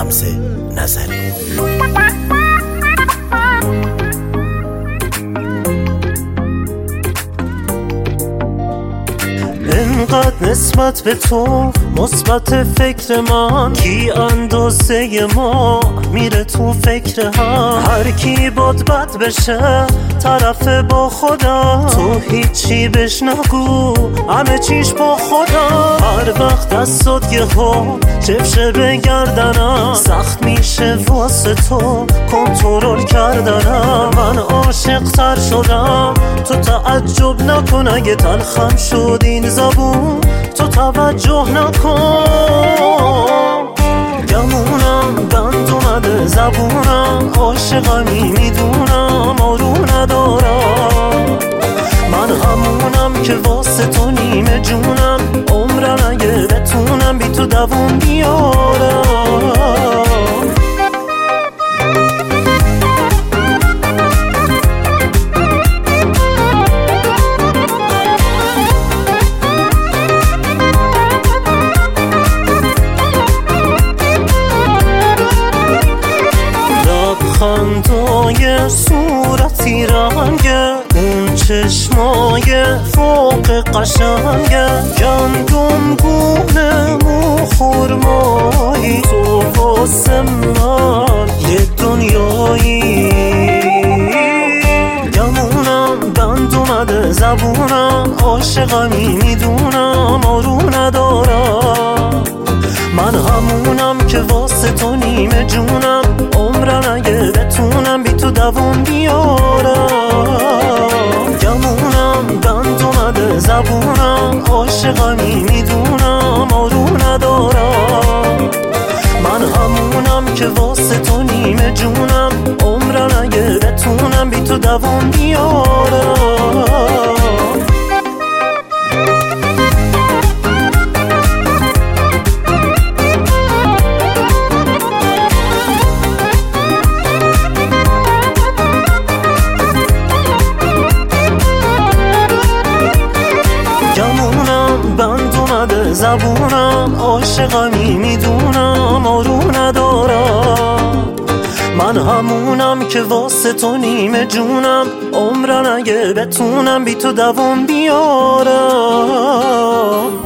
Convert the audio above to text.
رمز نظری. انقدر نسبت به تو مثبت فکر من، کی اندازه ما میره تو فکر هم. هر کی باد بد بشه طرف با خدا، تو هیچی بهش نگو همه چیش با خدا. هر وقت دستات یه ها چفشه به گردنم، سخت میشه واسه تو کنترل کردنم. من عاشق تر شدم تو تعجب نکن، اگه تلخم شد این زبون تو توجه نکن. گمونم بند اومده زبونم، عاشقمی میدونم آروم ندارم. من همونم که واسه تو نیمه جونم، عمرم اگه بتونم بی تو دووم بیارم. خندای صورتی رنگه، اون چشمای فوق قشنگه، گندم گونه مو خورمایی، تو واسه من یه دنیایی. گمونم بند اومده زبونم، عاشقمی میدونم آروم ندارم. من همونم که واسه تو نیمه جونم، عمرم اگه بتونم بی تو دووم بیارم. گمونم بند اومده زبونم، عاشقمی میدونم آروم ندارم. من همونم که واسه تو نیمه جونم، عمرم اگه بتونم بی تو دووم بیارم. بند اومده زبونم، عاشقمی میدونم آروم ندارم. من همونم که واسه تو نیمه جونم، عمرم اگه بتونم بی تو دووم بیارم.